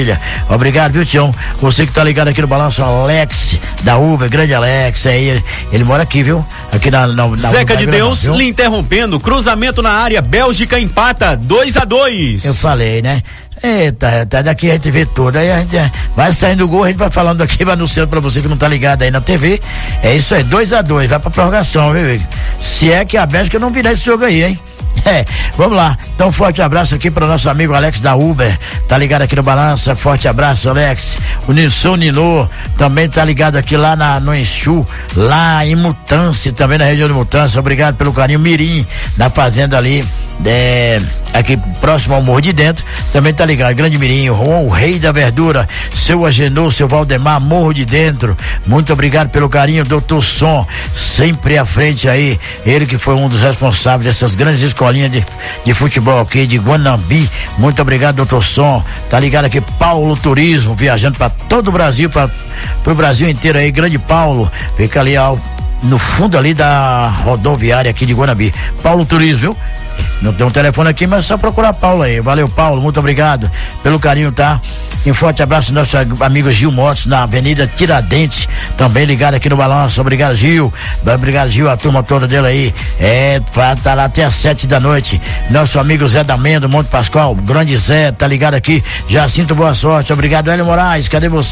Obrigado, viu, Tião? Você que tá ligado aqui no Balanço, Alex da Uber, grande Alex, aí ele mora aqui, viu? Aqui na Zeca de Deus lhe interrompendo, cruzamento na área, Bélgica empata 2-2. Eu falei, né? Eita, daqui a gente vê tudo, aí a gente vai saindo do gol, a gente vai falando aqui, vai anunciando pra você que não tá ligado aí na TV. É isso aí, 2-2, vai pra prorrogação, viu? Se é que a Bélgica não virar esse jogo aí, hein? Vamos lá, então forte abraço aqui para o nosso amigo Alex da Uber, tá ligado aqui no Balança, forte abraço, Alex. O Nilson Nino também tá ligado aqui lá no Enxu, lá em Mutança, também na região de Mutança, obrigado pelo carinho. Mirim, na fazenda ali, aqui próximo ao Morro de Dentro, também tá ligado, grande Mirim, o rei da verdura, seu Agenor, seu Valdemar, Morro de Dentro, muito obrigado pelo carinho. Doutor Som, sempre à frente aí, ele que foi um dos responsáveis dessas grandes escolinhas de futebol aqui de Guanambi, muito obrigado, doutor Som, tá ligado aqui, Paulo Turismo, viajando para todo o Brasil, pro Brasil inteiro aí, grande Paulo, fica ali no fundo ali da rodoviária aqui de Guanambi, Paulo Turismo, viu? Não tem um telefone aqui, mas é só procurar Paulo aí. Valeu, Paulo, muito obrigado pelo carinho, tá? E um forte abraço nosso amigo Gil Motos, na Avenida Tiradentes, também ligado aqui no Balanço. Obrigado, Gil. Obrigado, Gil, a turma toda dele aí. Tá lá até às 7 da noite. Nosso amigo Zé da Mendo, Monte Pascoal, grande Zé, tá ligado aqui. Jacinto, boa sorte. Obrigado, Hélio Moraes, cadê você?